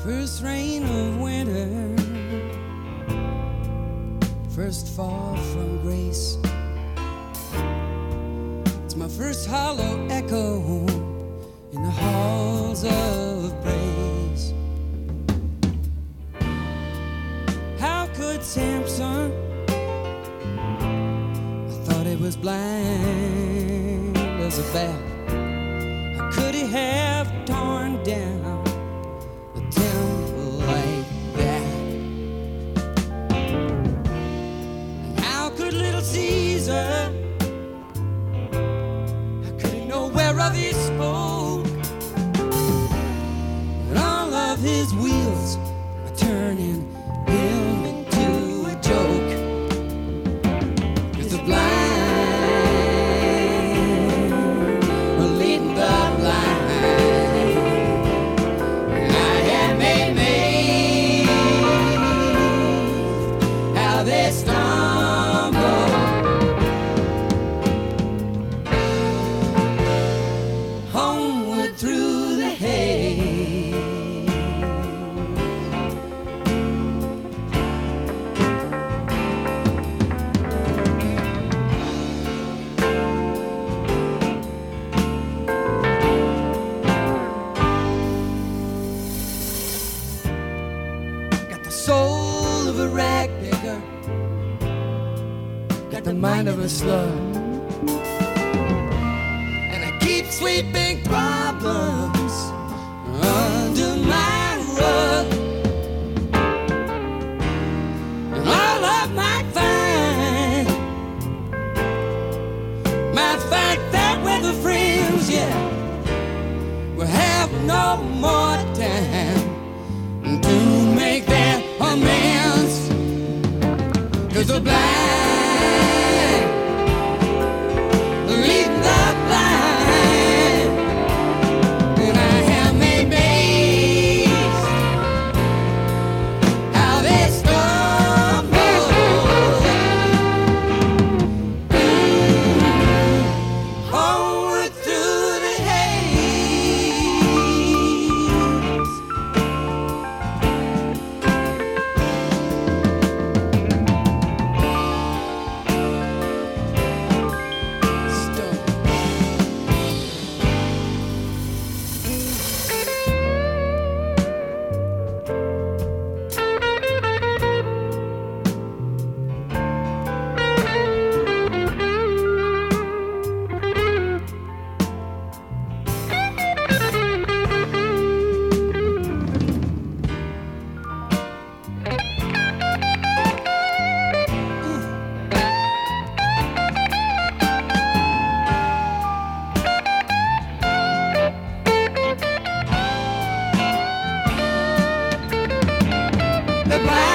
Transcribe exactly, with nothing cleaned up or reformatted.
First rain of winter, first fall from grace. It's my first hollow echo in the halls of praise. How could Samson, I thought he was blind as a bat, how could he have torn down a temple like that? And how could little Caesar, how could he know whereof he spoke? And all of his wheels are turning him into a joke. 'Cause the blind are leading the blind. And I am amazed how they stumble homeward through the haze. Got the soul of a rag digger, got the mind of a slug, and I keep sweeping problems under my rug. And all of my find, might find that weather friends, yeah, will have no more time to make their amends. 'Cause the blind lead the blind. And I am amazed how they stumble homeward through the haze. Stumble. The blind